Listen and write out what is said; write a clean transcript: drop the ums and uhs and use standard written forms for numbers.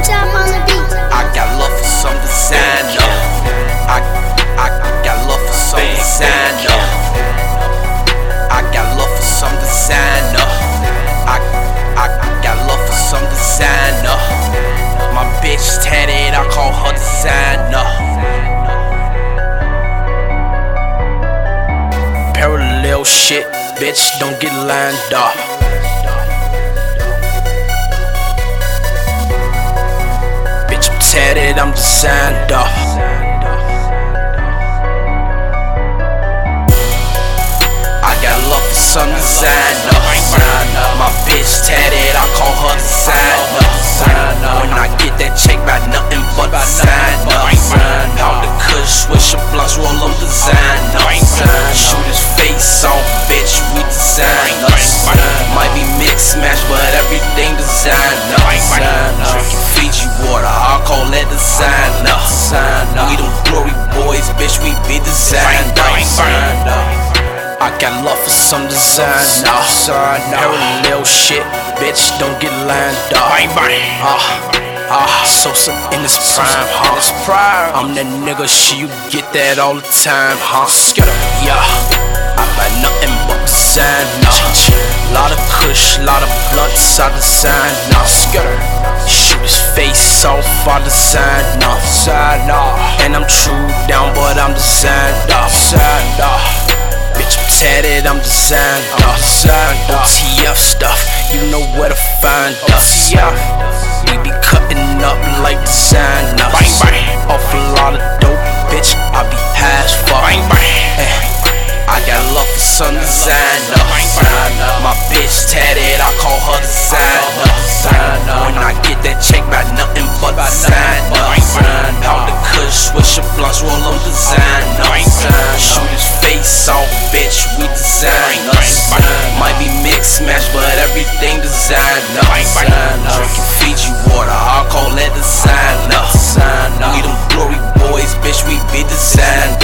Q-Tip on the beat. I got love for some designer. I got love for some designer. I got love for some designer. I got love for some designer. My bitch tatted, I call her designer. Parallel shit, bitch, don't get lined up. Bitch, I'm tatted, I'm designed up. I got love for some designer. My bitch tatted, I call her designer. When I get that check, by nothing but designer. Out the kush, swish your blunts, roll them designer. Shoot his face off, bitch, we designers. Might be mixed match, but everything designer. Drinking Fiji water, I call that designer. We them glory boys, bitch, we be designers. I got love for some designer. Parallel shit, bitch, don't get lined up. Sosa in his prime, I'm that nigga, shit, you get that all the time, yeah, I buy nothing but designer. Lot of kush, lot of blunts, I design. Shoot his face off, I design. And I'm true down, but I'm designed. Bitch, I'm tatted, I'm designed. OTF stuff, you know where to find us. We be cutting up like designers. Off a lot of dope, bitch, I be high as fuck. I got love for some designer. My bitch tatted, I call her designer. When I get that check, by nothing but designer. Out the kush, swish your blunts, roll them designer. Shoot his face off, bitch, we designers. Might be mixed match, but everything designer. Drinking Fiji water, I call that designer. We them glory boys, bitch, we be designed.